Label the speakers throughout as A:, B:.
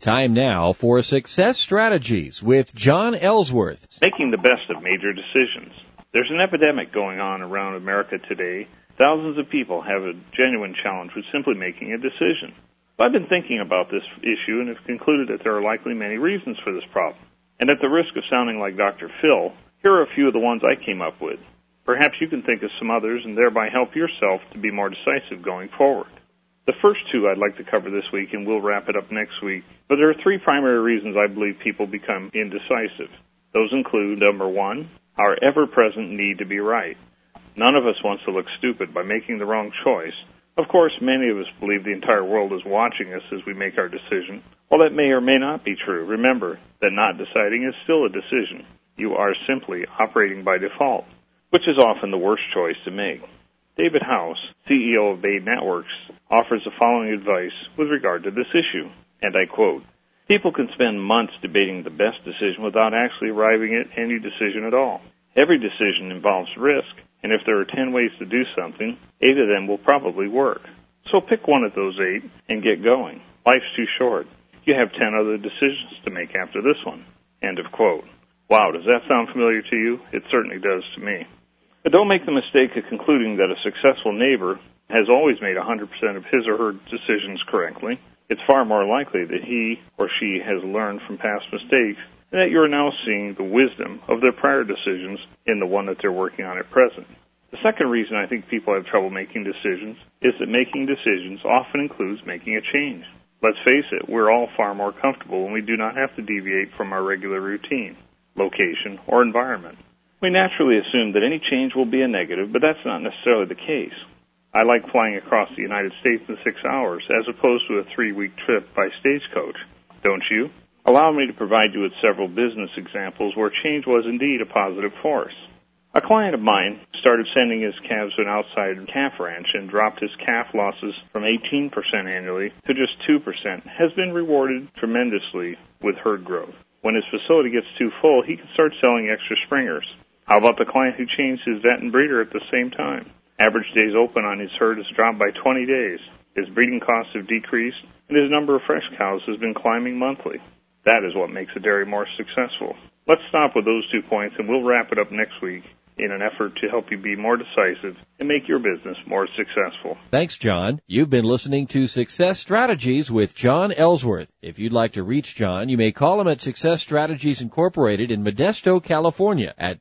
A: Time now for Success Strategies with John Ellsworth.
B: Making the best of major decisions. There's an epidemic going on around America today. Thousands of people have a genuine challenge with simply making a decision. I've been thinking about this issue and have concluded that there are likely many reasons for this problem. And at the risk of sounding like Dr. Phil, here are a few of the ones I came up with. Perhaps you can think of some others and thereby help yourself to be more decisive going forward. The first two I'd like to cover this week, and we'll wrap it up next week. But there are three primary reasons I believe people become indecisive. Those include, number one, our ever-present need to be right. None of us wants to look stupid by making the wrong choice. Of course, many of us believe the entire world is watching us as we make our decision. While that may or may not be true, remember that not deciding is still a decision. You are simply operating by default, which is often the worst choice to make. David House, CEO of Bay Networks, offers the following advice with regard to this issue, and I quote, "People can spend months debating the best decision without actually arriving at any decision at all. Every decision involves risk, and if there are 10 ways to do something, 8 of them will probably work. So pick one of those 8 and get going. Life's too short. You have 10 other decisions to make after this one." End of quote. Wow, does that sound familiar to you? It certainly does to me. But don't make the mistake of concluding that a successful neighbor has always made 100% of his or her decisions correctly. It's far more likely that he or she has learned from past mistakes and that you are now seeing the wisdom of their prior decisions in the one that they're working on at present. The second reason I think people have trouble making decisions is that making decisions often includes making a change. Let's face it, we're all far more comfortable when we do not have to deviate from our regular routine, location, or environment. We naturally assume that any change will be a negative, but that's not necessarily the case. I like flying across the United States in 6 hours as opposed to a 3-week trip by stagecoach. Don't you? Allow me to provide you with several business examples where change was indeed a positive force. A client of mine started sending his calves to an outside calf ranch and dropped his calf losses from 18% annually to just 2%, has been rewarded tremendously with herd growth. When his facility gets too full, he can start selling extra springers. How about the client who changed his vet and breeder at the same time? Average days open on his herd has dropped by 20 days. His breeding costs have decreased, and his number of fresh cows has been climbing monthly. That is what makes a dairy more successful. Let's stop with those 2 points, and we'll wrap it up next week in an effort to help you be more decisive and make your business more successful.
A: Thanks, John. You've been listening to Success Strategies with John Ellsworth. If you'd like to reach John, you may call him at Success Strategies Incorporated in Modesto, California at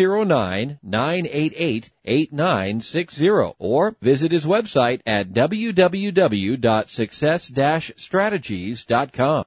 A: 209-988-8960 or visit his website at www.success-strategies.com.